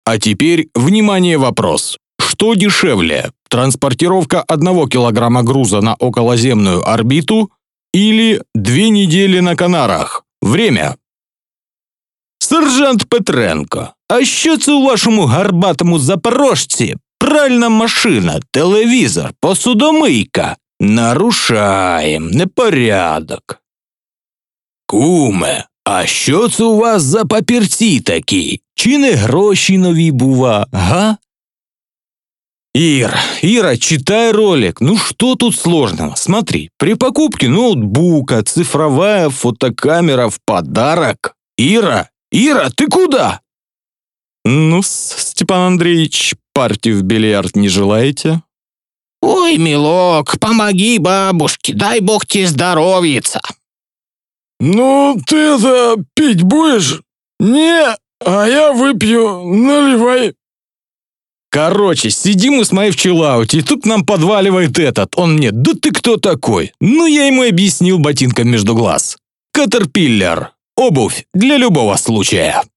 А теперь, внимание, вопрос. Что дешевле, транспортировка 1 килограмма груза на околоземную орбиту или 2 недели на Канарах? Время. Сержант Петренко, а що це у вашому гарбатому запорожці? Пральна машина, телевізор, посудомийка. Нарушаєм, непорядок. Куме, а що це у вас за папірці такі? Чи не гроші нові бува, га? Ира, читай ролик. Ну что тут сложного? Смотри, при покупке ноутбука цифровая фотокамера в подарок. Ира, ты куда? Ну, Степан Андреевич, партию в бильярд не желаете? Ой, милок, помоги бабушке, дай бог тебе здоровьица. Ну, ты это, пить будешь? Не, а я выпью, наливай. Короче, сидим мы с моей в чиллауте, и тут к нам подваливает этот. Он мне: да ты кто такой? Ну, я ему объяснил ботинком между глаз. Caterpillar. Обувь для любого случая.